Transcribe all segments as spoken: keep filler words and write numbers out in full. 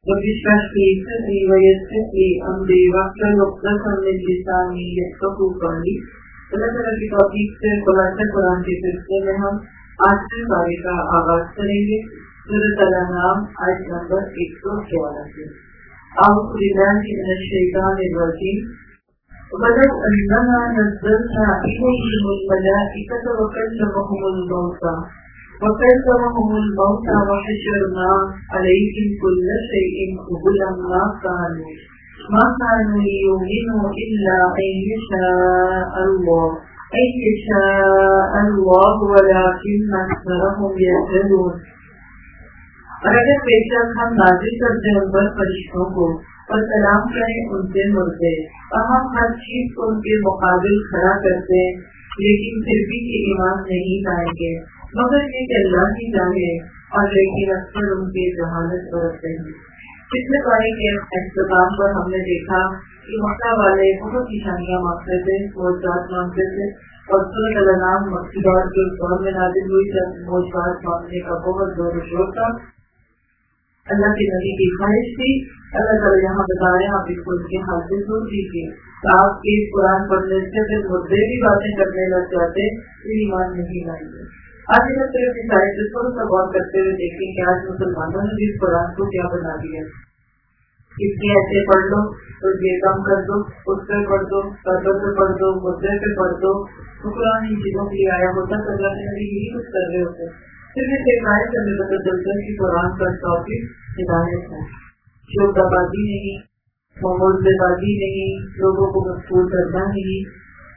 رب اشرح لي صدري ويسر لي امري واحلل عقدة من لساني يفقهوا قولي. اللہ تعالیٰ کی توفیق سے خلاصہ قرآن کے سلسلے میں ہم آٹھویں پارے کا آغاز کریں گے. سورۃ الانعام آیت نمبر ایک سو چوراسی. اعوذ باللہ من الشیطان الرجیم. وَلَوْ أَنَّنَا نَزَّلْنَا إِلَيْهِمُ الْمَلَائِكَةَ وَكَلَّمَهُمُ الْمَوْتَىٰ وَكَلَّمَهُمُ الْمَوْتَىٰ وَحَشَرْنَا عَلَيْهِمْ كُلَّ شَيْءٍ قُبُلًا مَا كَانُوا مَا كَانُوا لِيُؤْمِنُوا إِلَّا أَن يَشَاءَ اللَّهُ أَن يَشَاءَ اللَّهُ وَلَٰكِنَّ أَكْثَرَهُمْ يَجْهَلُونَ. اور اگر بے شک ہم نازل کرتے ان پر فرشتوں کو اور سلام کریں ان سے مردے اور ہم ہر چیز کو ان کے مقابل کھڑا کرتے لیکن پھر بھی یہ ایمان نہیں لائیں گے مگر یہ کہ اللہ کی چاہے اور لیکن اکثر ان کی جہالت برتتے ہیں. پچھلے پارے کے اختتام پر ہم نے دیکھا کہ مکہ والے بہت ہی شانیہ مانگتے تھے موجات مانگتے تھے اور سورۃ الانعام مکی دور کے اس دور میں نازل ہوئی جب موجات مانگنے کا بہت زور و شور تھا. اللہ کے نبی کی خواہش تھی. اللہ تعالیٰ یہاں بتا رہے ہیں آپ اس کو ان کے حال سے سن لیجیے. آپ کے قرآن پڑھنے سے پھر مردے بھی باتیں کرنے لگ جاتے پھر ایمان نہیں لائیں گے. آج میں صرف اس آیت سے تھوڑا سا غور کرتے ہوئے دیکھیں کہ آج مسلمانوں نے بھی اس قرآن کو کیا بنا دیا. اس کے ایسے پڑھ لو تو یہ کام کر دو اس پہ پڑھ دو قبر پہ پڑھ دو مردے پہ پڑھ دو. تو قرآن ان چیزوں کے لیے آیا ہوتا تو اللہ کے نبی یہی کچھ کر رہے ہوتے. پھر بھی ایک آیت سے ہمیں پتہ چلتا ہے کہ قرآن کا ٹاپک ہدایت ہے. شعبہ بازی نہیں معمول بازی نہیں لوگوں کو مشغول کرنا نہیں.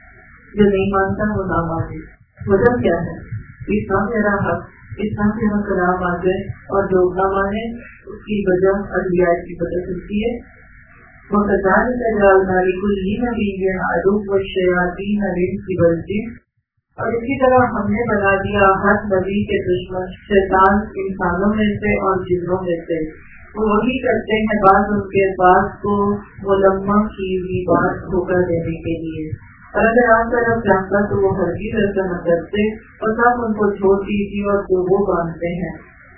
جو نہیں مانتا وہ نہ مانے. وجہ کیا ہے؟ اسلام میرا حق اسلام کے ہم کلام آ جائے اور جو نہ مانے اس کی وجہ ادویات کی پتہ چلتی ہے. وَكَذَلِكَ جَعَلْنَا لِكُلِّ نَبِيٍّ عَدُوًّا الشَّيَاطِينَ الْإِنسِ وَالْجِنِّ. اور اسی طرح ہم نے بنا دیا ہر نبی کے دشمن شیطان انسانوں میں سے اور جنوں میں سے. وہ وہی کرتے ہیں بعض ان کے بات کو ملمہ کی ہوئی بات دھوکہ دینے کے لیے. اور اگر آپ کا رب چاہتا تو وہ ہرگز ایسا نہ کرتے اور سب ان کو چھوڑ دیجیے اور جو وہ باندھتے ہیں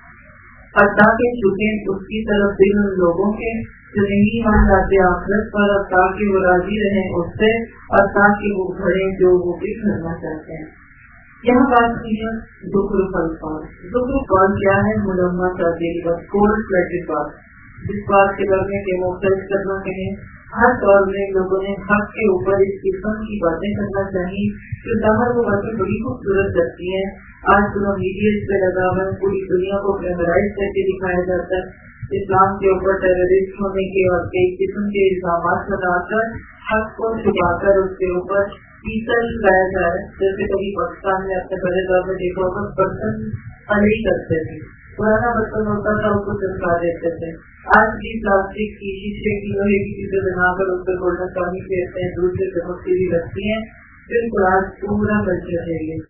اور تاکہ چکیں اس کی طرف دل ان لوگوں کے جو نہیں مان لاتے آخرت پر اور تاکہ وہ راضی رہیں اس سے اور تاکہ وہ گھڑیں جو وہ بھی کرنا چاہتے ہیں. یہاں بات کی ہے زخرف القول. زخرف قول کیا ہے؟ ملمہ تعبیر بات کولڈ بلڈڈ بات جس بات کے بارے میں مختلف کرنا کہیں. ہر دور میں لوگوں نے حق کے اوپر اس قسم کی باتیں کرنا چاہیے جو ظاہر وہ باتیں بڑی خوبصورت کرتی ہیں. آج پورا میڈیا اس پہ لگا ہوا ہے. پوری دنیا کو گلیمرائز کر کے دکھایا جاتا ہے. اسلام کے اوپر ٹیررسٹ ہونے کے اور کئی قسم کے الزامات لگا کر حق کو چھپا کر اس کے اوپر پیسل لایا جا رہا ہے. جیسے کبھی پاکستان میں اپنے بڑے دور میں دیکھا ہوگا برتن پلے کرتے تھے. پرانا برتن ہوتا تھا اس کو چمکا دیتے تھے. آج بھی پلاسٹک کی شیشے کی لوہے کی چیزیں بنا کر اس پہ گولڈن پانی پھیرتے ہیں دوسرے چمکتی بھی رکھتی ہیں. بالکل آج پورا کلچر ہے یہ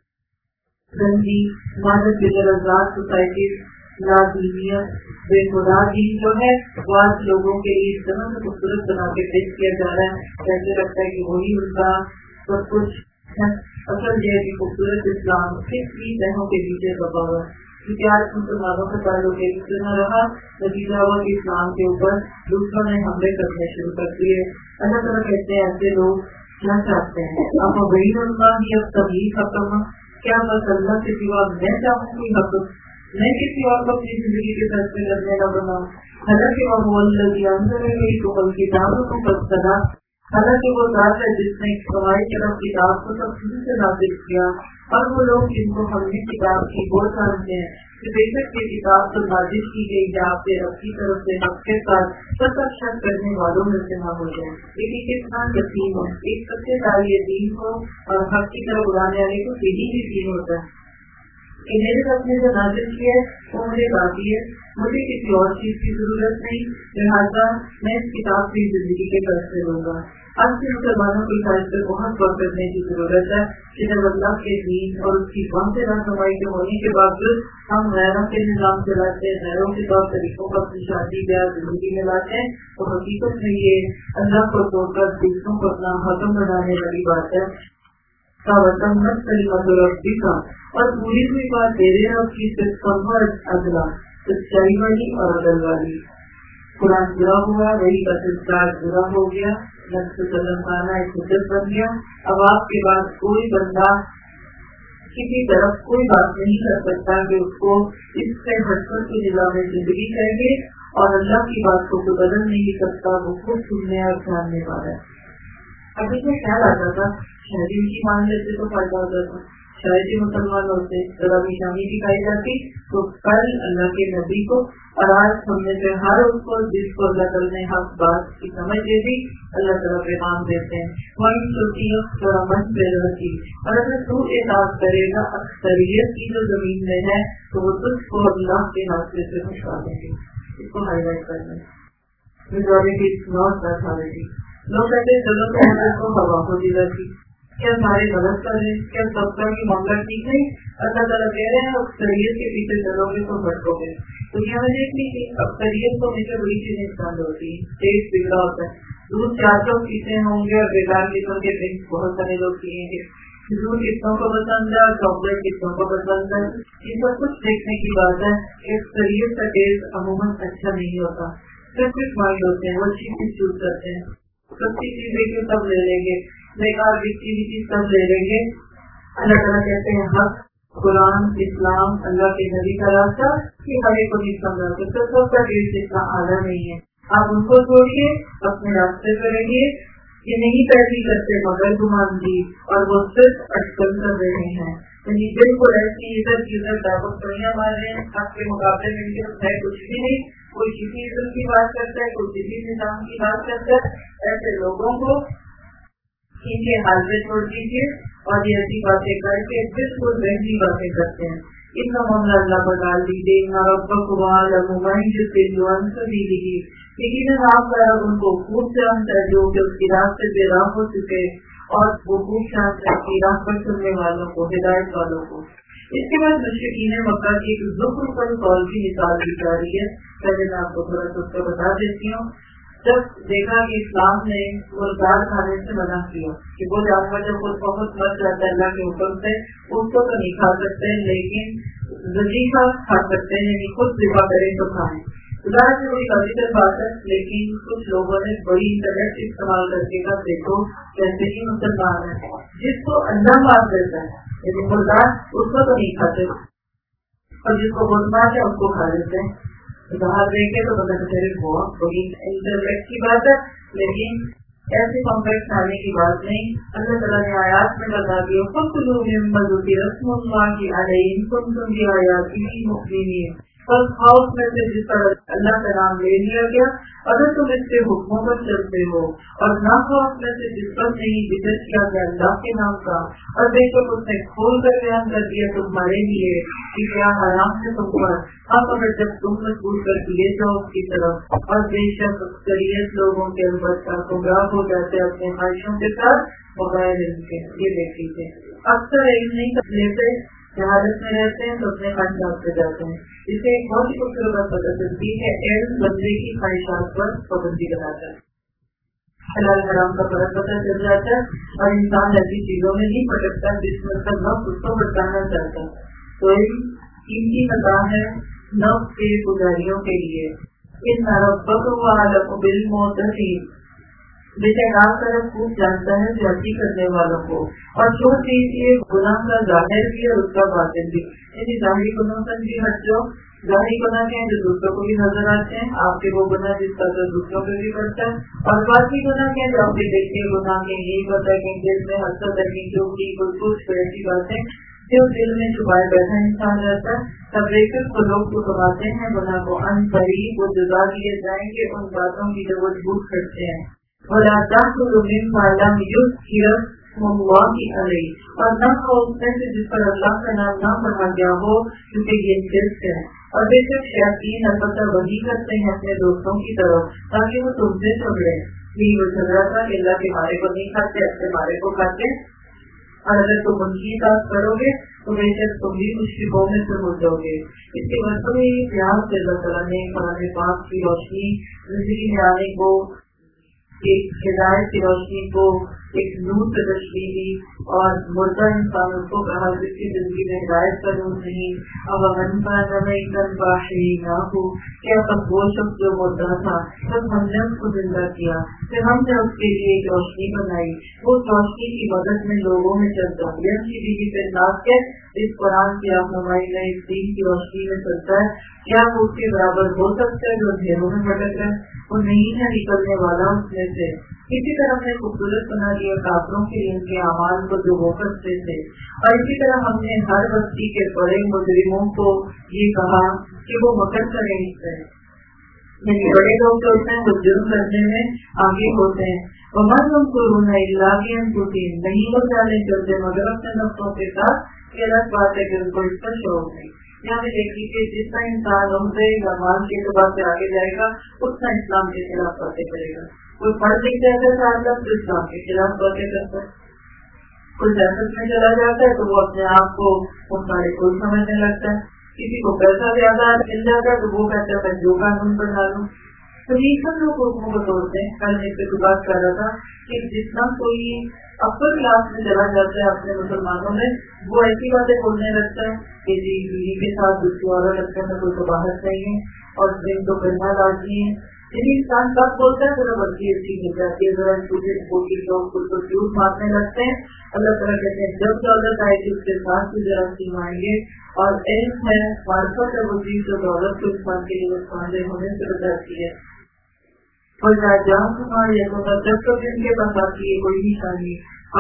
گندی مادت بےآزاد سوسائٹی لادینیت بے خدا دین جو ہے وہ آج لوگوں کے لیے اس طرح سے خوبصورت بنا کے پیش کیا جا رہا ہے جیسے لگتا ہے کہ وہی ان کا سب کچھ ہے. اصل یہ ہے کہ خوبصورت اسلام کس بھی تہوں کے پیچھے دبا ہوا ہے کیونکہ آج مسلمانوں کا تعلق ایک سے نہ رہا. نتیجہ ہوا کہ اسلام کے اوپر دوسروں نے حملے کرنے شروع کر دیے. اللہ تعالیٰ کہتے ہیں ایسے لوگ کیا چاہتے ہیں آپ وہی اللہ ہی اب تبلیغ ختم کیا بس اللہ کے سوا میں چاہوں کوئی حق میں کسی اور کو اپنی زندگی کے فیصلے کرنے کا بناؤں. حالانکہ وہ بول لگی اندر میری تو بل کتابوں کو بچا حالانکہ وہ ذات ہے جس نے ہماری طرف کتاب کو تفصیل سے نازل کیا. اور وہ لوگ جن کو ہم نے کتاب کی وہ سمجھتے ہیں کہ بے شک یہ کتاب تو نازل کی گئی یا آپ کے رب کی طرف سے حق کے ساتھ سب شک کرنے والوں میں سے نہ ہو جائے. لیکن کتنا یقین ہے ایک سب سے داعی دین کو اور حق کی طرف بلانے والے کو یہی بھی یقین ہوتا ہے کہ میرے رب نے جو نازل کیا ہے وہ مجھے کافی ہے. مجھے کسی اور چیز کی ضرورت نہیں لہٰذا میں اس کتاب کی زندگی کے فیصلے لوں گا. آج کے مسلمانوں کی خواہش پر بہت غور کرنے کی ضرورت ہے کہ جب اللہ کے دین اور اس کی قوم سے رہنمائی کے ہونے کے باوجود ہم غیروں کے نظام چلاتے ہیں غیروں کے طور طریقوں پر اپنی شادی بیاہ زندگی میں لاتے ہیں تو حقیقت میں یہ اللہ کو توڑ کر دوسروں کو اپنا حکم بنانے والی بات ہے. کا وطن مت کلمت ربی کا اور پوری ہوئی بات تیرے رب کی صرف کمر ادلا سچائی والی اور عدل والی. قرآن برا ہوا، وہی کا سلسلہ برا ہو گیا، نفس قدم خانہ ایک حجت بن گیا. اب آپ کے بعد کوئی بندہ کسی طرف کوئی بات نہیں کر سکتا کہ اس کو اس سے ہٹ کر کی نظام زندگی چاہیے، اور اللہ کی بات کو کوئی بدل نہیں سکتا. وہ خود سننے اور جاننے والا ہے. ابھی سے خیال آتا تھا شاید ان کی مان لیتے تو فائدہ ہوتا تھا، شاید ہی مسلمان ہوتے. ذرا بھی شامی دکھائی جاتی تو کل اللہ کے نبی کو اور آج ہم نے سے ہر اس کو جس کو اللہ تعالیٰ نے حق بات کی سمجھ دے دی، اللہ تعالیٰ پیغام دیتے ہیں وہی چھوٹی تھوڑا من پیدا کی. اور اگر تو احساس کرے گا اکثریت کی جو زمین میں ہے تو وہ تجھ کو اللہ کے راستے سے ہٹا دیں گے. اس کو ہائی لائٹ کر دیں. Majority not majority. لوگ کہتے ہیں چلو تو کو ہوا کو دلا کی کیا سارے غلط کر رہے ہیں، کیا سب کا کی معاملہ ٹھیک نہیں. اللہ تعالیٰ کہہ رہے ہیں اکثریت کے پیچھے چلو گے تو بھٹکو گے. دنیا میں دیکھ لیجیے اکثریت کو ہمیشہ بڑی چیزیں استعمال ہوتی ہیں. ٹیسٹ بگڑا ہوتا ہے. دودھ چار سو پیتے ہوں گے اور بیکار قسم کے ڈرنکس بہت سارے لوگ پیئیں گے. دودھ کتنوں کو پسند ہے اور چاکلیٹ کتنوں کو پسند ہے. ان پر کچھ دیکھنے کی بات ہے کہ اکثریت کا ٹیسٹ عموماً اچھا نہیں ہوتا. صرف کچھ مائنڈ ہوتے ہیں وہ چیز چوز کرتے ہیں. سب کی چیز دیکھیں سب لے لیں گے، بیکار بکتی ہوئی چیز سب لے لیں گے. اللہ تعالیٰ کہتے ہیں حق قرآن اسلام اللہ کے نبی کا راستہ کہ ہر ایک کو نہیں سمجھا سکتا. سب کا ٹیسٹ اتنا اعلیٰ نہیں ہے. آپ ان کو چھوڑیے اپنے راستے پہ رہیے. یہ نہیں پیروی کرتے مگر گمان دی اور وہ صرف اٹکل کر رہے ہیں. یعنی بالکل ایسی ادھر کی ادھر ڈاکو پڑیاں مار رہے ہیں. حق کے مقابلے میں ان کے ہے کچھ بھی نہیں. کوئی کسی عزت کی بات کرتا ہے، کوئی کسی نظام کی بات کرتا ہے. ایسے لوگوں کو ان کے حال پہ چھوڑ دیجیے اور یہ ایسی باتیں کر کے بالکل وہی باتیں کرتے ہیں. ان کا معاملہ اللہ پر ڈال دیجیے. لیکن آپ کا ان کو خوب جانتا ہے جو کہ اس کی راہ سے بے راہ ہو چکے، اور وہ خوب جانتا ہے کہ راہ پر چلنے والوں کو، ہدایت والوں کو. اس کے بعد مشرکین مکہ کی ایک ذکر پر قول کی مثال دی جا رہی ہے. پہلے میں آپ کو تھوڑا سا اس کو بتا دیتی ہوں. جب دیکھا کہ اسلام نے مردار کھانے سے منع کیا کہ وہ جانور جب خود بہت مت جاتا ہے اللہ کے حکم سے اس کو تو نہیں کھا سکتے، لیکن ذبیحہ کھا سکتے ہیں، یعنی خود ذبح کریں تو کھائیں. ظاہر سے کوئی کبھی تک بات ہے، لیکن کچھ لوگوں نے بڑی انٹرنیٹ استعمال کر کے کہا دیکھو کیسے ہی مسلمان ہے جس کو اللہ مار دیتا ہے یعنی مردار اس کو تو نہیں کھاتے، اور جس کو بہت مار ہے اس کو کھا لیتے ہیں. باہر دیکھے تو پتہ چلے بہت بڑی انٹرنیٹ کی بات ہے، لیکن ایسے کمپلیکس کھانے کی بات نہیں. اللہ تعالیٰ نے آیات میں بتا دیا فَكُلُوا مِمَّا ذُكِرَ اسْمُ اللَّهِ عَلَيْهِ إِن كُنتُمْ بِآيَاتِهِ مُؤْمِنِينَ. بس خوف میں سے جس پر اللہ کا نام لے لیا گیا اگر تم اس کے حکموں پر چلتے ہو، اور نہ خوف میں سے جس پر نہیں ذکر کیا گیا اللہ کے نام کا، اور بے شک اس نے کھول کر بیان کر دیا تمہارے لیے کہ کیا حرام ہے تم پر. اب اگر جب تم مجبور کر دیے جاؤ اس کی طرف، اور بے شک اکثریت لوگوں کے البتہ گمراہ ہو جاتے اپنے خواہشوں کے ساتھ بغیر علم کے. یہ دیکھ لیجیے اکثر علم نہیں کر لیتے، جہالت میں رہتے ہیں تو اپنے خواہشات پہ جاتے ہیں. اس سے ایک بہت ہی خوبصورت بات پتہ چلتی ہے علم بندے کی خواہشات پر پابندی لگاتا ہے. حلال حرام کا فرق پتہ چل جاتا ہے اور انسان ایسی چیزوں میں نہیں بھٹکتا جس میں اس کا نفس اس کو بچانا چاہتا ہے. تو علم قیمتی متاع ہے نفس کے پجاریوں کے لیے. ان ربک اعلم بالمعتدین، بے شک آپ طرف خوب جانتا ہے زیادتی کرنے والوں کو. اور جو چیز یہ گناہ کا ظاہر بھی اور اس کا باطن بھی، یعنی ظاہری گناہ سے بھی ہٹ جاؤ. ظاہری گناہ کے جو دوسروں کو بھی نظر آتے ہیں، آپ کے وہ گناہ جس کا جو دوسروں کو بھی کرتا ہے، اور باقی گناہ کے جو آپ کے دیکھتے گناہ کے یہی پتہ ہے کہ دل میں حسد ہے جو کی کوئی کچھ ایسی باتیں جو دل میں چھپائے بیٹھا انسان رہتا ہے. تب دیکھ کر تو لوگ تو کماتے ہیں گناہ کو ان قریب وہ جزا دیے جائیں گے ان باتوں کی جو وہ جھوٹ کرتے ہیں. وَلَا تَأْكُلُوا مِمَّا لَمْ يُذْكَرِ اسْمُ اللَّهِ عَلَيْهِ، اور نہ کھاؤ اس میں سے جس پر اللہ کا نام نہ پڑھا گیا ہو کیونکہ یہ شرک ہے. اور بے شک شیاطین البتہ وحی کرتے ہیں اپنے دوستوں کی طرف تاکہ وہ تم سے جھگڑے. یہ وہ جھگڑا تھا کہ اللہ کے بارے کو نہیں کھاتے اپنے بارے کو کھاتے. اور اگر تم ان کی بات کرو گے تو بے شک تم بھی مشرکوں میں سے ہو جاؤ گے. اس کے مطلب پیار سے اللہ تعالیٰ نے قرآن پاک کی روشنی زندگی میں آنے کو ایک ہدایت کی روشنی کو ایک نور سے تشبیہ دی اور مردہ انسانوں کو کہا جس کی زندگی میں ہدایت کا نور نہیں. اب نہ ہو کیا تب وہ شخص جو مردہ تھا تب ہم نے اس کو زندہ کیا، پھر ہم نے اس کے لیے ایک روشنی بنائی، وہ روشنی کی مدد میں لوگوں میں چلتا. یہ بیوی پہ ناز کے اس قرآن کی رہنمائی میں اس دین کی روشنی میں چلتا ہے. کیا وہ اس کے برابر ہو سکتا ہے جو اندھیروں میں بھٹک ہے؟ وہ نہیں ہے نکلنے والا اس میں سے. اسی طرح ہم نے خوبصورت بنا دیا کافروں کے لیے ان کے اعمال کو جو وہ کرتے تھے، اور اسی طرح ہم نے ہر بستی کے بڑے مجرموں کو یہ کہا کہ وہ مکر کریں اس سے. یعنی بڑے لوگ جو ہوتے ہیں وہ جرم کرنے میں آگے ہوتے ہیں. ومن ينصرون الا بانفسهم، نہیں وہ جانے چلتے مگر اپنے نفسوں کے ساتھ. یہ الگ بات ہے کہ ان کو اس پر شوق نہیں. یہاں پہ دیکھیے کہ جتنا انسان عمدے زمان کے اعتبار سے آگے جائے گا اتنا اسلام کے خلاف باتیں کرے گا. کوئی پڑھ لکھ جاتا ہے تو اسلام کے خلاف باتیں کرتا ہے. کوئی سیاست میں چلا جاتا ہے تو وہ اپنے آپ کو سارے کوئی سمجھنے لگتا ہے. کسی کو پیسہ زیادہ مل جاتا ہے تو وہ کہتا ہے میں جو قانون بنا لوں. تو یہ سب لوگ حکموں کو توڑتے ہیں. کل ایک پہ بات کر رہا تھا کہ جتنا کوئی اپر کلاس میں چلا جاتا ہے اپنے مسلمانوں میں وہ ایسی باتیں بولنے لگتا ہے کہ جی بیوی کے ساتھ دوسری عورت لگتا ہے کوئی تو باہر نہیں ہے اور دن تو کرنا لازمی ہے. یعنی انسان سب بولتا ہے ذرا بلکہ اچھی مل جاتی ہے، ذرا چھوٹے چھوٹی لوگ خود کو جھوٹ مارنے لگتے ہیں. اللہ تعالیٰ کہتے ہیں جب دولت آئے گی اس کے ساتھ بھی ذرا سیمائیں گے، اور علم ہے معرفت ہے وہ چیز جو دولت کو انسان کے لیے نقصان دہ ہونے سے بچاتی ہے. اور جان تمہاری جب تک ان کے پاس آتی ہے کوئی نشانی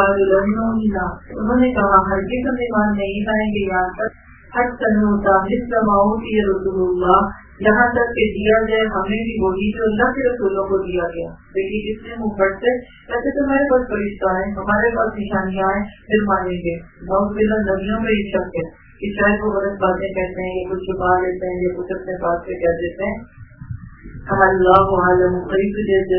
انہوں نے کہا ہرگز ہم ایمان نہیں لائیں گے یہاں تک حج تنوتا حصماؤں کی رسول اللہ، یہاں تک کہ دیا جائے ہمیں بھی وہی جو اللہ کے رسولوں کو دیا گیا. دیکھیے جس نے منہ پھٹ سے کہتے تو ہمارے پاس فرشتہ ہیں، ہمارے پاس نشانیاں ہیں، پھر مانیں گے. بہت بلا نبیوں میں یہ شک ہے کہ شاید وہ غلط باتیں کہتے ہیں، یہ کچھ چھپا لیتے ہیں، یہ کچھ اپنے پاس سے کہہ دیتے ہیں. اللہ عالم قریب جیسے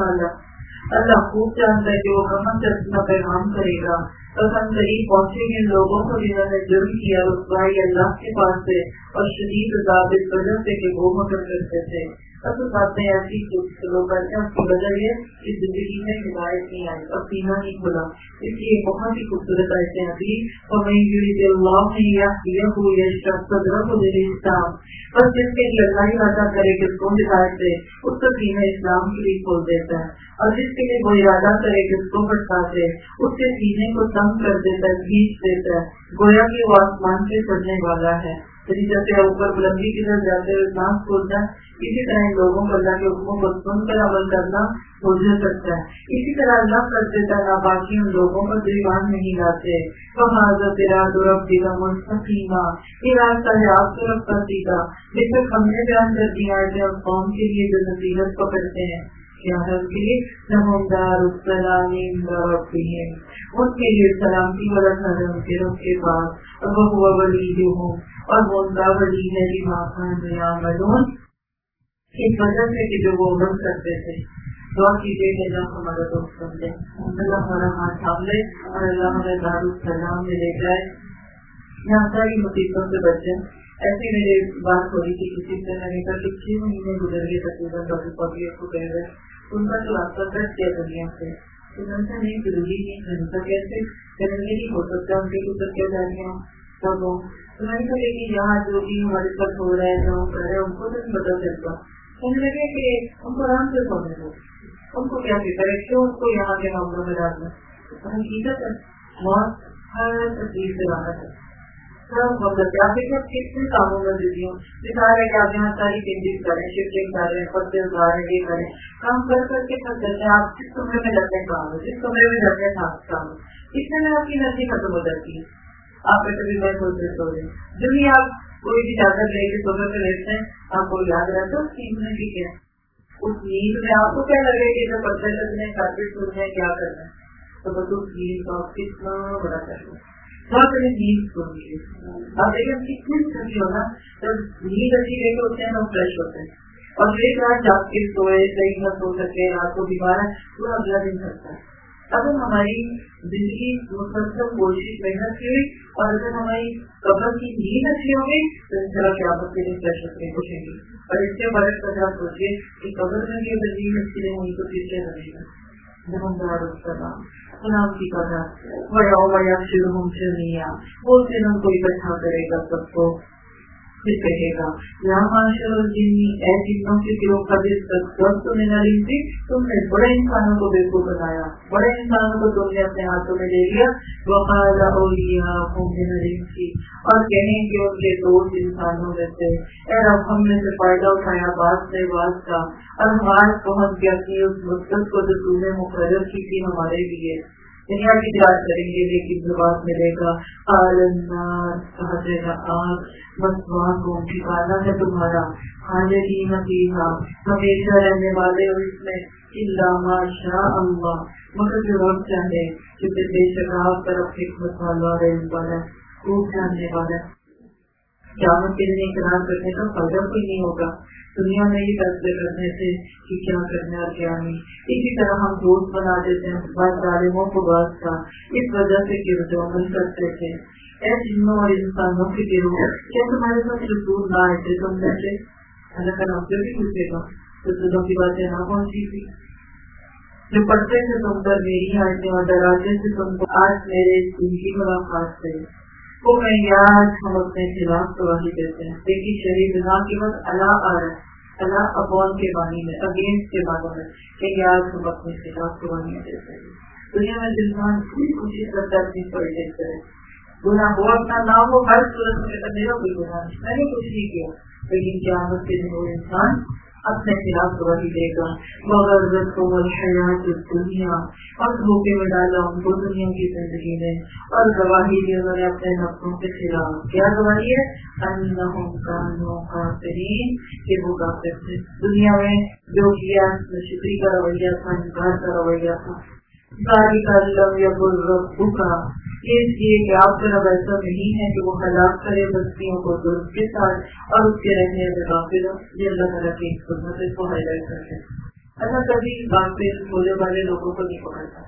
اللہ خوب جانتا ہے کہ وہ کہاں سے اپنا پیغام کرے گا. تو ہم قریب پہنچے گے لوگوں کو جنہوں نے جرم کیا رسوائی اللہ کے پاس سے اور شدید عذاب اس وجہ سے کہ وہ مکر کرتے تھے. اب باتیں ایسی لوگ کرتے ہیں اس کی وجہ یہ کہ زندگی میں ہدایت نہیں آئی اور سینہ نہیں کھلا. اس لیے بہت ہی خوبصورت آیتیں آتی اسلام بس جس کے لیے اللہ ہی ارادہ کرے کہ اس کو ہدایت دے اس کو سینہ اسلام کے لیے کھول دیتا ہے، اور جس کے لیے وہ ارادہ کرے کہ اس کو بھٹکا دے اس کے سینے کو تنگ کر دیتا ہے، کھینچ دیتا ہے، گویا کہ وہ آسمان سے چڑھنے والا ہے. جیسے اوپر بلندی کی طرف جاتے ہوئے سانس کھولتا ہے، اسی طرح ان لوگوں کو اللہ کے حکموں کو سن کر عمل کرنا بھول سکتا ہے. اسی طرح اللہ کر دیتا ہے باقی ان لوگوں کو جو ایمان نہیں لاتے. تو حضرت ربیہ مستقیمہ یہ راستہ ہے آپ کے رب کا سیدھا. بے شک ہم نے بیان کر دیا ہے اس قوم کے لیے جو نصیحت کو کرتے ہیں کیا ہے اس کے لیے نمودار السلام ربہم، ان کے لیے سلامتی والا گھر ان کے رب کے پاس، اور وہ ولیہم اور وہ ان کا ولی ہے بما كانوا يعملون، اس وجہ سے کہ جو وہ عمل کرتے تھے. دعا کیجیے کہ اللہ ہمارا دوست سمجھے، اللہ ہمارا ہاتھ تھام لے اور اللہ ہمیں دار السلام میں لے جائے، یہاں ساری مصیبتوں سے بچے. ایسی میری بات ہو رہی تھی کسی سے، میں نے کہا کہ چھ مہینے گزر گئے تقریباً ڈاکٹر پاکیت کو کہہ رہے ان کا تو راستہ کٹ کیا دنیا سے. ان سے نہیں ضروری نہیں جنتا کیسے پھر نہیں ہو سکتا ان کے گزر کیا جا رہی ہوں سب ہوں. تو میں نے کہا کہ یہاں جو بھی ہمارے ساتھ ہو رہا ہے جو ہم کر رہے ہیں ان کو تو نہیں پتا چلتا. کہنے لگے کہ ان کو آرام سے سونے دو، ان کو کیا فکر ہے کیوں ان کو یہاں کے معاملوں میں ڈالنا. حقیقت ہے موت ہر تکلیف سے راحت ہے. آپ کتنے کاموں میں بزی ہوں، دکھا رہے کہ آپ یہاں ساری چینجز کریں، شفٹنگ کر رہے ہیں، پتے اتار رہے ہیں، یہ کریں، کام کر کر کے تھک جاتے ہیں. آپ جس کمرے میں جاتے ہیں کام ہو، جس کمرے میں جاتے ہیں کام ہو، اتنے میں آپ کی انرجی ختم ہو جاتی ہے. آپ کا کبھی میں سوچتے سو رہے ہیں جو بھی آپ کوئی بھی چادر لے کے سونے پہ لیٹتے ہیں آپ کو یاد رہتا ہے اس نیند میں بھی کیا اس نیند میں آپ کو کیا لگے کہ جو پردے کرنے کارپیٹ سننے کیا کرنا ہے. تو بس اس نیند کا کتنا بڑا کرنا بہت بڑی نیند سن لیجیے. آپ دیکھیں کتنی ٹھنڈی ہونا جب نیند اچھی لے کے ہوتے ہیں تو فریش ہوتے ہیں، اور ایک رات جاگ کے سوئے صحیح نہ سو سکے رات کو بیمار ہے پورا اگلا دن کرتا ہے. اگر ہماری زندگی مسلسل کوشش محنت کی ہوئی اور اگر ہماری قبر کی نیند اچھی ہوگی تو ان شاء اللہ قیامت کے دن فریش ہوتے ہیں خوشیں گی. اور اس کے برعکس اگر آپ سوچیے کہ قبر میں بھی اگر یہ مشکلیں ہوئی تو پھر کیا رہے گا؟ نمبر السلام سلام کی قدر وَيَوْمَ يَحْشُرُهُمْ جَمِيعًا، وہ دن ان کو اکٹھا کرے گا سب کو، پھر کہے گا یا معاشر الجن، اے جنوں کے گروہ قد استكبرتم من الانس، تم نے بڑے انسانوں کو بیوقوف بنایا، بڑے انسانوں کو تم نے اپنے ہاتھوں میں لے لیا، وقال اولیاؤہم من الانس، اور کہیں کہ ان کے دوست انسانوں میں سے اے رب ہم نے سے فائدہ اٹھایا بات سے بات کا، اور ہمارے پہنچ گیا کہ اس مقصد کو جو تم نے مقرر کی تھی ہمارے لیے، دنیا کی تلاش کریں گے لیکن جواب ملے گا النار، کہا جائے گا آگ، مسواکم، ٹھکانہ ہے تمہارا، خالدین فیہا، ہمیشہ رہنے والے ہو اس میں، الا ما شاء اللہ، مگر جو رب چاہے، کیونکہ بے شک آپ طرف حکمت والا اور علم والا خوب جاننے والا۔ قیامت کے دن اقرار کرنے کا فائدہ کوئی نہیں ہوگا، دنیا میں ہی فیصلے کرنے سے کہ کیا کرنا اور کیا نہیں۔ اسی طرح ہم دوست بنا دیتے ہیں بعض ظالموں کو بعض کا، اس وجہ سے کہ جو عمل کرتے تھے۔ اے جنوں اور انسانوں کے گروہ، کیا تمہارے پاس رسول نہ آئے تھے تم میں سے؟ اللہ کا نام بھی پوچھے گا، رسولوں کی باتیں نہ پہنچی تھی، جو پڑھتے تھے تم پر میری آیتیں اور ڈراتے تھے تم کو، آج میرے دن کی ملاقات سے وہ میں یاد ہم اپنے خلاف گواہی دیتے ہیں۔ دیکھیے شریف نہ کی بات اللہ آ رہا ہے، اللہ اپون کے بانی میں، اگینسٹ کے بانوں میں، کہ یاد ہم اپنے خلاف گواہیاں دیتے ہیں۔ دنیا میں انسان پوری کوشش کرتا ہے اپنی پولیٹکس کرے، گناہ ہو اپنا نہ ہو، ہر صورت میں میرا کوئی گناہ نہیں، میں نے کچھ نہیں کیا، لیکن قیامت کے دن وہ انسان اپنے خلاف گواہی دے گا۔ وغرتهم الحیات الدنیا، اور دھوکے میں ڈالا ان کو دنیا کی زندگی میں، اور گواہی دی انہوں نے اپنے نفسوں کے خلاف۔ کیا گواہی ہے؟ انہم کانوا کافرین، کہ وہ کافر تھے۔ دنیا میں جو کیا شکری کا رویہ تھا، انکار کا رویہ تھا۔ ذالک لم یکن ربک، یہ اس لیے کہ آپ کا رب ایسا نہیں ہے کہ وہ ہلاک کرے بستیوں کو ظلم کے ساتھ اور اس کے رہنے میں غافل ہو۔ یہ اللہ تعالیٰ کی حکمت کو ہائی لائٹ کرتے ہیں۔ اللہ کبھی غافل بولے والے لوگوں کو نہیں پکڑتا۔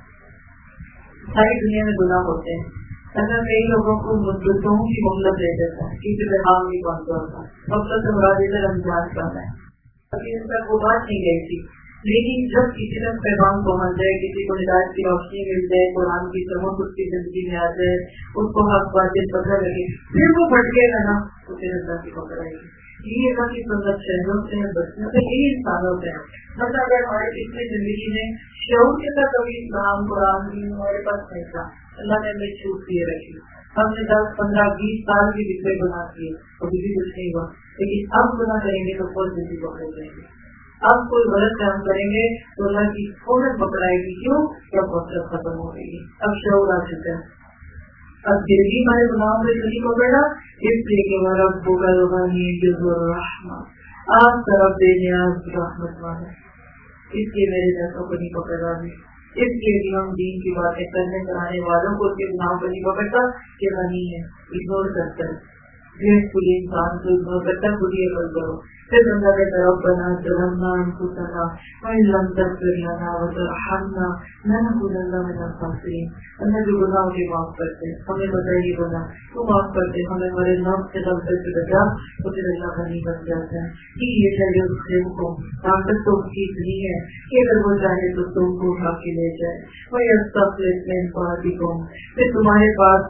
ساری دنیا میں گناہ ہوتے ہیں، اللہ کئی لوگوں کو مدتوں کی مہلت دے دیتا ہے، کسی پہ ہاں نہیں پہنچتا ہوتا، مقصد سے مراد ادھر رمضان کا ہے، ابھی ان تک وہ بات نہیں گئی تھی، لیکن جب کسی طرح پیغام پہنچ جائے، کسی کو ہدایت کی روشنی مل جائے، قرآن کی سمجھ اس کی زندگی میں آ جائے، اس کو حق باتیں پتہ لگے، پھر وہ بھٹکے گا نا تو پھر اللہ کی پکڑ آئے گی۔ یہ اللہ کی سنت شہروں سے ہے، بچوں سے، یہی انسانوں سے ہے۔ مطلب اگر ہمارے پچھلی زندگی میں شعور کے ساتھ کبھی اسلام قرآن بھی ہمارے پاس نہیں تھا، اللہ نے ہمیں چھوٹ دیے رکھی، ہم نے دس پندرہ بیس سال کی بگڑے گناہ کیے، کبھی بھی کچھ نہیں ہوا، لیکن اب گناہ کریں گے تو بہت جلدی پکڑ جائیں گے۔ اب کوئی غلط کام کریں گے تو اللہ کی فوراً پکڑائے گی، کیوں؟ کیا بہت ختم ہو گئی، اب شعور آ چکا ہے۔ اب پھر بھی ہمارے گناہوں سے نہیں پکڑا، اس لیے کہ ہمارا بوگا روحانی رحمہ، آپ طرف بے نیاز رحمت والا، اس لیے میرے جیسوں کو نہیں پکڑ رہا ہے۔ اس لیے بھی ہم دین کی باتیں کرنے کرانے والوں کو اس کے گناہوں کو نہیں پکڑتا کہ غنی ہے، اگنور کرتا ہے، گریسفلی انسان کو اگنور کرتا ہے، خود ہی عمل کرو۔ پھر اللہ کے طرف بنا ظلمنا انفسنا وان لم تغفر لنا وترحمنا لنكونن من الخاسرین۔ اللہ جو گناہ کے معاف کرتے، ہمیں بتائیے گناہ تو معاف کرتے، ہمیں ہمارے نفس سے غلطی سے بچا تو پھر اللہ غنی بن جاتا ہے۔ کہ یہ چاہیے اس سے کو طاقت تو اس کی اتنی ہے کہ اگر وہ چاہے تو تم کو اٹھا کے لے جائے، وَيَسْتَخْلِفْ مِنْ بَعْدِكُمْ، پھر تمہارے پاس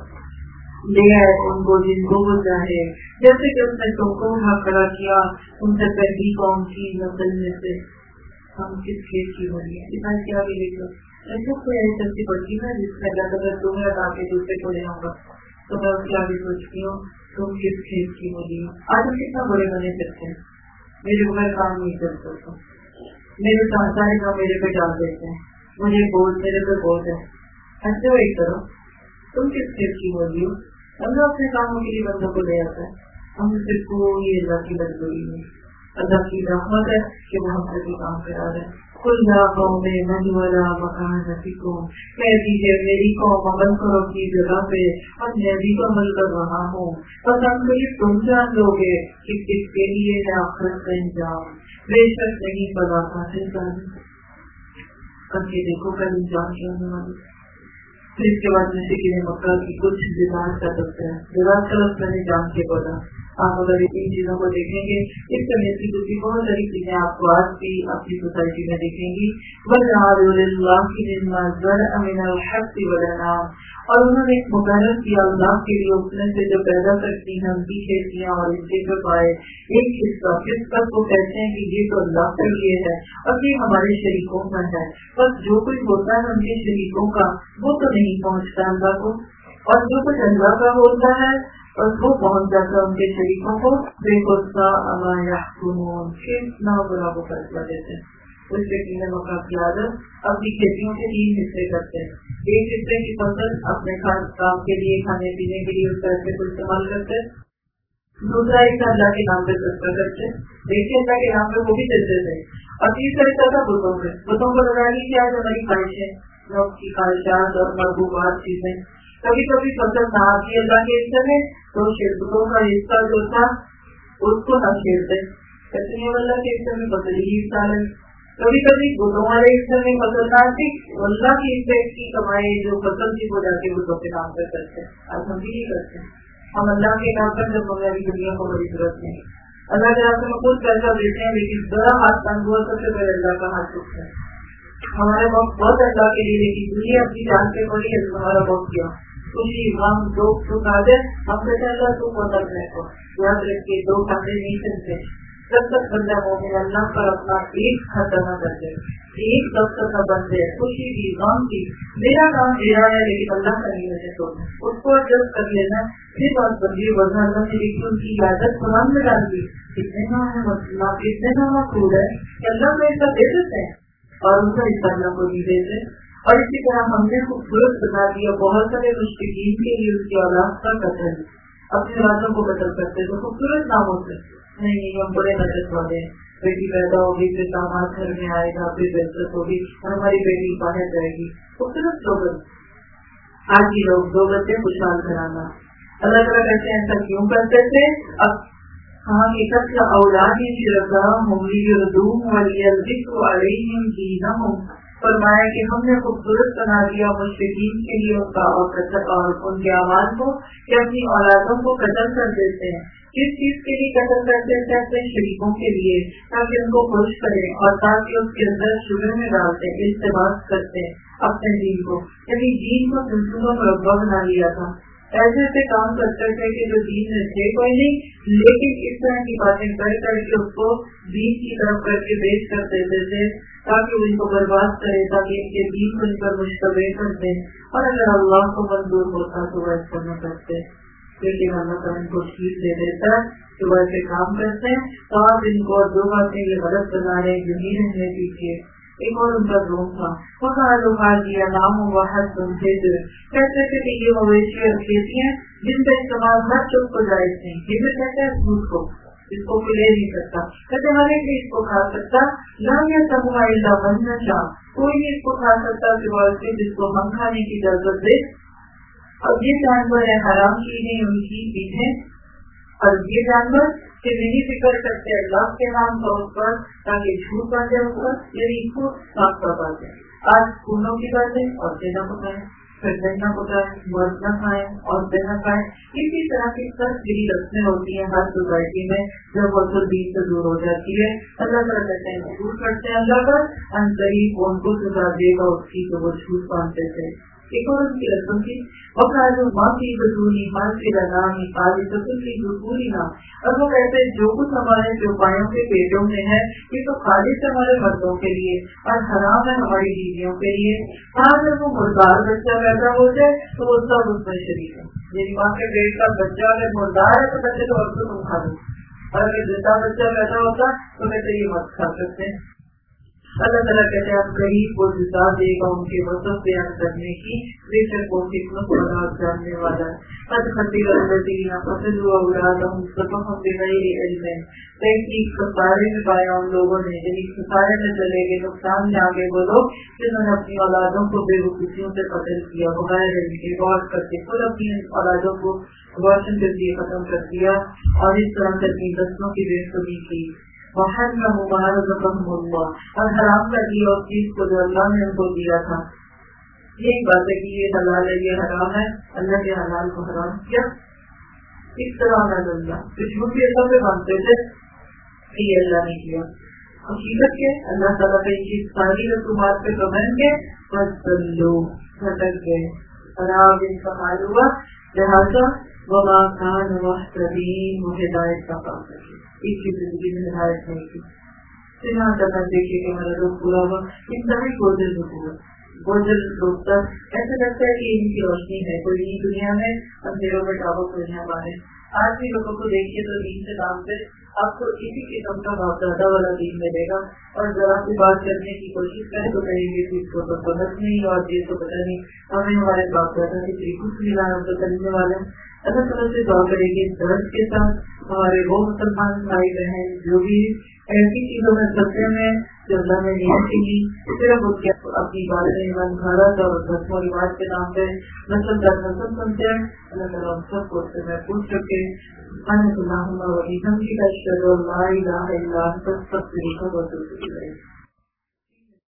لے آئے ان کو جن کو وہ چاہے، جیسے کہ اس نے تم کو اٹھا کھڑا کیا ان سے پہلی قوم کی نسل میں سے۔ ہم کس کھیت کی بنی ہے، اتنا کیا بھی لکھو، ایسا کوئی ایسی سبزی پڑتی ہے جس میں اللہ تعالیٰ تمہیں ہٹا کے دوسرے کو لے آؤں گا، تو میں اس کی آگے سوچتی ہوں تم کس کھیت کی بنی ہو۔ آج ہم کتنا بڑے بنے کرتے ہیں، میرے بغیر کام نہیں کر سکتا، میرے سارے کام میرے پہ ڈال دیتے ہیں، مجھے بوجھ میرے پہ بوجھ ہے، ایسے وہی کرو، تم کس کھیت کی بنی ہو۔ اللہ اپنے کاموں کے لیے بندوں کو لے آتا ہے، ہم سے کوئی اللہ کی مجبوری نہیں، اللہ کی رحمت ہے کہ وہ ہم سے بھی کام کرا رہے ہیں۔ قل یا قوم اعملوا علی مکانتکم، کہہ دیجیے میری قوم عمل کرو اپنی جگہ پہ، اور میں بھی تو عمل کر رہا ہوں، بس ہم کو یہ تم جان لو گے کہ کس کے لیے ہے آخرت کا انجام، بے شک نہیں پتا حاصل کرنے کر کے دیکھو کل انجام کیا ہونے والی۔ پھر اس کے بعد میں فکر مکہ کی کچھ دماغ کا دفتر ہے، دماغ کا لفظ میں نے جان کے بولا، آپ اگر ان چیزوں کو دیکھیں گے اس سے ملتی جلتی بہت ساری چیزیں آپ کو آج بھی اپنی سوسائٹی میں دیکھیں گی. اور انہوں نے ایک مقرر کیا اللہ کے لیے اپنے سے جو پیدا کرتی ہیں ان کی کھیتیاں اور ان کے جو پائے ایک حصہ جس پر وہ کہتے ہیں کہ یہ تو اللہ کے لیے ہے اور یہ ہمارے شریکوں کا ہے. بس جو کچھ ہوتا ہے ان کے شریکوں کا وہ تو نہیں پہنچتا اللہ کو, اور جو کچھ اللہ کا ہوتا ہے اور وہ پہنچ جاتا ہے ان کے شریکوں کو. دیکھو سا کتنا برا وہ فیصلہ دیتے ہیں. اس ویکتی نے موقع کیا اپنی کھیتیوں کے تین حصے کرتے ہیں. ایک حصے کی فصل اپنے کام کے لیے کھانے پینے کے لیے اس پیسے کو استعمال کرتے ہیں, دوسرا حصہ اللہ کے نام پہ صدقہ کرتے ہیں, دیکھیے اللہ کے نام پہ وہ بھی دیتے تھے, اور تیسرا حصہ تھا بتوں پہ. بتوں کو لگا لی کیا ہماری خواہشیں, لوگ کی خواہشات اور محبوبات چیزیں. کبھی کبھی فصل نہ آتی اللہ کے حصے میں تو شرکتوں کا حصہ جو تھا اس کو نہ چھیڑتے, کہتے ہیں اللہ کے حصے میں فصل ہی حصہ ہے. کبھی کبھی بتوں والے حصے میں فصل نہ آتی, اللہ کے حصے کی کمائی جو فصل تھی وہ جا کے بتوں کے نام پہ کرتے ہیں. آج ہم بھی نہیں کرتے, ہم اللہ کے نام پر جب ہماری دنیا کو بڑی ضرورت نہیں, اللہ کے راستے میں خود پیسہ دیتے ہیں لیکن ذرا ہاتھ تنگ ہوا سب سے پہلے اللہ کا ہاتھ چکتے ہیں. ہمارے وقت بہت اللہ کے لیے لیکن دنیا اپنی جان سے پڑی ہے ہمارا وقت کیا خوشی غم دکھ سکھ آ جائے ہم کہتے ہیں اللہ تو مدد رہے کو. یاد رکھیے دو کھانے نہیں چلتے جب تک بندہ مومن اللہ پر اپنا ایک خطا نہ کر دے, ایک دفتر نہ بن جائے, خوشی کی غم کی میرا کام میرا ہے لیکن اللہ کا نہیں ہے تو اس کو ایڈجسٹ کر لینا. پھر بات بندی ورنہ اللہ نے دیکھی ان کی عادت قرآن میں ڈال دی, کتنے نام ہے مسلم کتنے نام مقبول ہے کہ اللہ کو ایسا دے دیتے ہیں اور ان کا حصہ اللہ کو نہیں دیتے. اور اسی طرح ہم نے خوبصورت بنا دیا بہت سارے مشرکین کے لیے ان کی اولاد کا قتل, اپنی اولادوں کو قتل کرتے تو خوبصورت ناموں سے نہیں نہیں ہم بڑے نجس والے ہیں, بیٹی پیدا ہوگی پھر داماد گھر میں آئے گا پھر بہتر ہوگی اور ہماری بیٹی باہر جائے گی. خوبصورت لوگ آج ہی لوگ دو بچے خوشحال کرانا اللہ تعالیٰ کہتے ہیں ایسا کیوں کرتے تھے. اب ہاں حقیقت کا اولاد ہی شرکا ہوگی یردوم ولیلبسوا علیہم دینہم, فرمایا کہ ہم نے خوبصورت بنا دیا مشرکین کے لیے ان کا اور ان کے آواز کو کہ اپنی اولادوں کو قتل کر دیتے ہیں. کس چیز کے لیے قتل کرتے تھے؟ اپنے شریکوں کے لیے, تاکہ ان کو خوش کریں اور تاکہ اس کے اندر شبہ میں ڈالتے التباس کرتے اپنے دین کو, یعنی دین کو سلسلوں مربع بنا لیا تھا. ایسے ایسے کام کرتے تھے کہ جو دین میں تھے کوئی نہیں, لیکن اس طرح کی باتیں کر کر کے اس کو دین کی طرف کر کے پیش کر دیتے تھے تاکہ وہ ان کو برباد کرے, تاکہ ان کے دین کو ان پر مشتبہ کر دیں. اور اگر اللہ کو منظور ہوتا تو وہ ایسا نہ کرتے, لیکن اللہ تعالیٰ ان کو چیز دے دیتا ہے کہ وہ ایسے کام کرتے ہیں تو آپ ان کو دو باتیں یہ غلط بنا رہے ہیں, یوں ہی رہنے دیجیے. ایک اور ان کا روم تھا وہ نام واحد سمجھے تھے, کہتے تھے کہ یہ مویشی اور کھیتی ہیں جن کا استعمال ہر چوک کو جائز نہیں. یہ بھی کہتے ہیں دودھ کو اس کو کوئی لے نہیں سکتا, کہتے ہر ایک بھی اس کو کھا سکتا, نہ یہ سمجھا اللہ بننا چاہ کوئی بھی اس کو کھا سکتا سوائے سے جس کو ہم کھانے کی اجازت دے. اور یہ جانور ہے حرام چیزیں ان کی چیزیں, اور یہ جانور کہ نہیں فکر کرتے اللہ کے نام کا اس پر تاکہ جھوٹ آ جائے اس پر, یعنی خود صاف صاف آ جائے. آج خونوں کی باتیں اور دینا پکائیں, پھر دینا پکائیں, مرد نہ کھائیں اور دینا کھائیں. اسی طرح کی سب گری رسمیں ہوتی ہیں ہر سوسائٹی میں جب وہ دین سے دور ہو جاتی ہے. اللہ تعالیٰ کہتے ہیں دور کرتے ہیں اللہ پر ان قریب ان کو سزا دے گا اس کی تو وہ جھوٹ مانتے تھے. ایک اور ان کی رسم تھی وقال معافی بدونی مالفی لگامی قالی سکل کی دکوری نہ, اور وہ کہتے ہیں جو کچھ ہمارے چوپایوں کے پیٹوں میں ہے یہ تو خالص ہمارے مردوں کے لیے اور حرام ہے ہماری بیویوں کے لیے. ہاں اگر وہ مردار بچہ پیدا ہو جائے تو وہ سب اس میں شریک ہے, یعنی ماں کے پیٹ کا بچہ اگر مردار ہے تو بچے تو اور تو تم کھا دو, اور اگر زندہ بچہ پیدا ہوتا تو کہتے یہ مت کھا سکتے ہیں. اللہ تعالیٰ کہتے ہیں آپ قریب کو جزا دے گا ان کے وصف بیان کرنے کی, بے شک وہ حکمت اور راز جاننے والا ہے. قد خسر الذین قتلوا اولادهم سفہا بغیر علم, تحقیق خسارے میں پایا ان لوگوں نے, یعنی خسارے میں چلے گئے, نقصان میں آگے وہ لوگ جنہوں نے اپنی اولادوں کو بے وقوفیوں سے قتل کیا بغیر علم کے, غور کر کے خود اپنی اولادوں کو روشن کر دیے ختم کر دیا اور اس طرح سے اپنی نسلوں کی بے خودی کی. وحرم ما رزقهم اللہ, اور حرام کر دیا اس چیز کو جو اللہ نے ان کو دیا تھا. یہ ایک بات ہے کہ یہ حلال ہے یہ حرام ہے, اللہ کے حلال کو حرام کیا, اس طرح اللہ تو جھوٹی اللہ پہ مانتے تھے کہ یہ اللہ نے کیا. حقیقت کے اللہ تعالیٰ کا ان کی ساری رسومات پہ پابند گئے بس لوگ بھٹک گئے خراب ان کا حال ہوا. لہٰذا وما کان محتدین وہ ہدایت کا کام کرے اس کی زندگی میں ہدایت نہیں کی. یہاں تک دیکھیے کہ ہمارا روز پورا ہوا انتہائی گوجل ہوا گوجل روکتا ایسا لگتا ہے کہ ان کی روشنی ہے کوئی نہیں دنیا میں اندھیروں میں ٹاور کھولنے والے. آج بھی لوگوں کو دیکھیے تو دین سے کام سے آپ کو اسی قسم کا باپ دادا والا دین ملے گا اور ذرا سی بات کرنے کی کوشش کریں تو کہیں گے کہ اس کو تو سمجھ نہیں اور یہ تو پتہ نہیں ہمیں ہمارے باپ دادا کے طریقوں سے ملا ہم تو کرنے والے ہیں. اللہ تعالیٰ سے دعا کریں گے درد کے ساتھ ہمارے وہ مسلمان بھائی بہن جو بھی ایسی چیزوں میں سبزے میں جو اللہ نے نہیں کی صرف اس کے اپنی باتیں ایمان بھارت اور رسم و رواج کے نام پہ نسل در نسل سنتے ہیں. اللہ تعالیٰ ہم سب کو اس سے محفوظ رکھے. سبحانک اللہم و بحمدک اشہد ان لا الہ الا انت استغفرک و اتوب الیک.